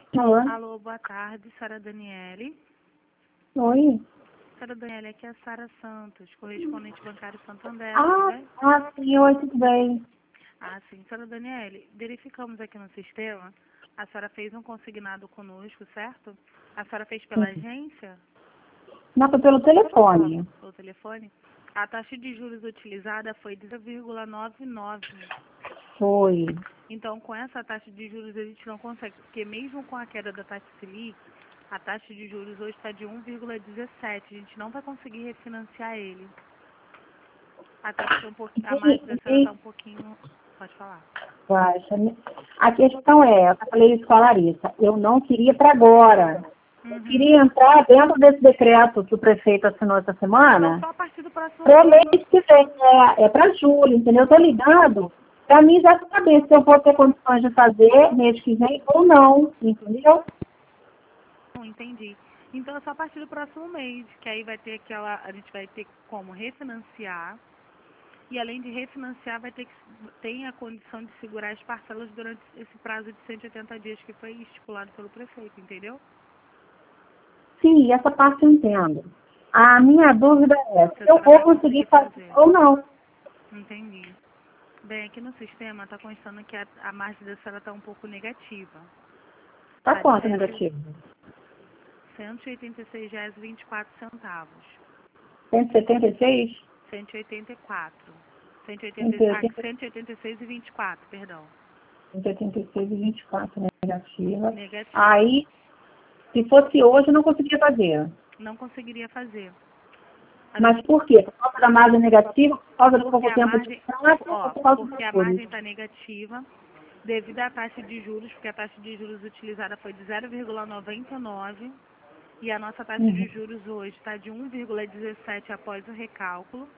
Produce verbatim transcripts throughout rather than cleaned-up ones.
Alô? Alô, boa tarde, Sara Daniele. Oi? Sara Daniele, aqui é a Sara Santos, correspondente bancário Santander, tudo Ah, bem? ah, sim, oi, tudo bem? Ah, sim, Sara Daniele, verificamos aqui no sistema, a senhora fez um consignado conosco, certo? A senhora fez pela Sim. agência, Não, foi pelo telefone. pelo telefone? A taxa de juros utilizada foi de zero vírgula noventa e nove. Foi. Então, com essa taxa de juros, a gente não consegue, porque mesmo com a queda da taxa Selic, a taxa de juros hoje está de um vírgula dezessete. A gente não vai conseguir refinanciar ele. Até porque um pouquinho, a margem da senhora está E, um pouquinho... Pode falar. baixa. A questão é, eu falei isso com a Larissa, eu não queria para agora. Eu Uhum. queria entrar dentro desse decreto que o prefeito assinou essa Então, semana, só a partir do próximo pro mês. mês que vem, é, é para julho, entendeu? Eu tô ligando para mim já saber se eu vou ter condições de fazer mês que vem ou não, entendeu? Não entendi. Então, é só a partir do próximo mês, que aí vai ter aquela... A gente vai ter como refinanciar. E além de refinanciar, vai ter que tem a condição de segurar as parcelas durante esse prazo de cento e oitenta dias que foi estipulado pelo prefeito, entendeu? Sim, essa parte eu entendo. A minha dúvida é Se a se eu senhora vou vai conseguir conseguir fazer fazer. ou não. Entendi. Bem, aqui no sistema está constando que a, a margem da senhora está um pouco negativa. Tá Está de quanto cento negativo? cento e oitenta e seis reais e vinte e quatro centavos. cento e setenta e seis? cento e oitenta e quatro. cento e oitenta, ah, cento e oitenta, cento e oitenta e seis e vinte e quatro, perdão. cento e oitenta e seis e vinte e quatro negativa. Negativa. Aí, se fosse hoje, eu não conseguia fazer. Não conseguiria fazer. A Mas gente, por quê? Por causa da margem negativa, por causa do porque pouco a tempo de margem, prazo ou ó, por causa porque dos a juros? margem está negativa devido à taxa de juros, porque a taxa de juros utilizada foi de zero vírgula noventa e nove e a nossa taxa de Uhum. juros hoje está de um vírgula dezessete após o recálculo.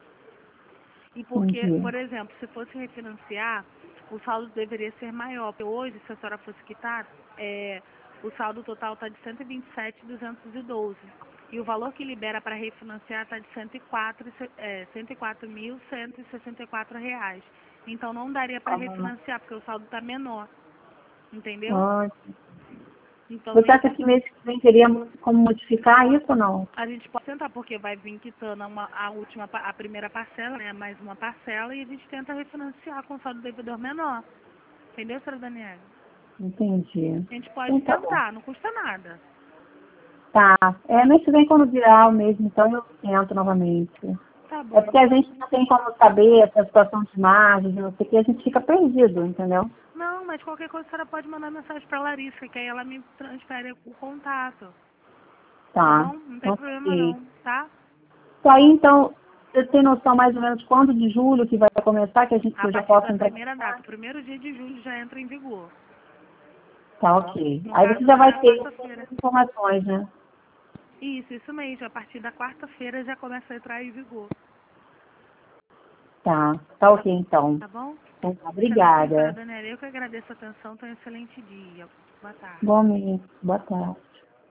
E porque, Entendi. por exemplo, se fosse refinanciar, o saldo deveria ser maior. Porque hoje, se a senhora fosse quitar, é, o saldo total está de cento e vinte e sete mil duzentos e doze. E o valor que libera para refinanciar está de cento e quatro, é, cento e quatro mil cento e sessenta e quatro reais. Então não daria para Ah, refinanciar, porque o saldo está menor. Entendeu? ah. Então Você acha nesse que mês que vem teria como modificar isso ou não? a gente pode tentar, porque vai vir quitando uma, a última, pa- a primeira parcela, né? Mais uma parcela, e a gente tenta refinanciar com o saldo devedor menor. Entendeu, senhora Daniela? Entendi. A gente pode Então tá bom. tentar, não custa nada. Tá. É, mês que vem quando virar o mesmo, então eu tento novamente. Tá É bom, porque a então. gente não tem como saber essa situação de margem, não sei o que, a gente fica perdido, entendeu? Não, mas qualquer coisa a senhora pode mandar mensagem pra Larissa, que aí ela me transfere o contato. Tá Tá. bom? Não tem Então, problema ok. não, tá? Isso aí, então, você tem noção mais ou menos quando de julho que vai começar, que, a gente, que A eu já partir posso da entrar? primeira data, o primeiro dia de julho já entra em vigor. Tá, ok. No Aí você caso, já vai na ter quarta-feira. as informações, né? Isso, isso mesmo. A partir da quarta-feira já começa a entrar em vigor. Tá. Tá Tá, ok, então. tá bom? Então tá, Sendo assim, senhora obrigada. Daniela, eu que agradeço a atenção. Tenha um excelente dia. Boa tarde. Bom mês. Boa tarde.